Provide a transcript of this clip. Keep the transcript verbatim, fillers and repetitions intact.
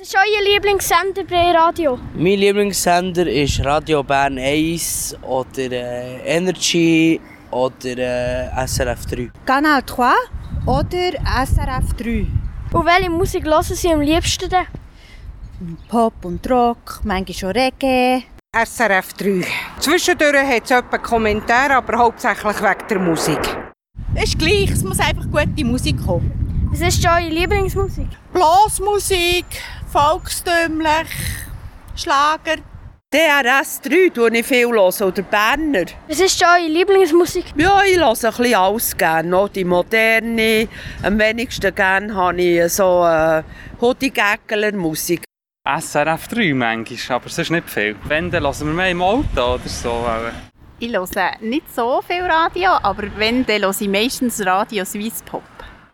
ist euer Lieblingssender bei Radio? Mein Lieblingssender ist Radio Bern eins oder äh, Energy oder äh, S R F drei. Kanal drei oder S R F drei. Und welche Musik hören Sie am liebsten denn? Pop und Rock, manchmal schon Reggae. S R F drei. Zwischendurch hat es etwa Kommentare, aber hauptsächlich wegen der Musik. Es ist gleich, es muss einfach gute Musik kommen. Was ist eure Lieblingsmusik? Blasmusik, volkstümlich, Schlager. D R S drei höre ich viel oder Berner. Was ist eure Lieblingsmusik? Ja, ich höre ein bisschen alles gerne. Auch die moderne. Am wenigsten gerne habe ich so äh, Hodi-Gäckler-Musik. S R F drei manchmal, aber sonst nicht viel. Wenn, dann hören wir mehr im Auto oder so. Ich höre nicht so viel Radio, aber wenn, dann höre ich meistens Radio Swisspop.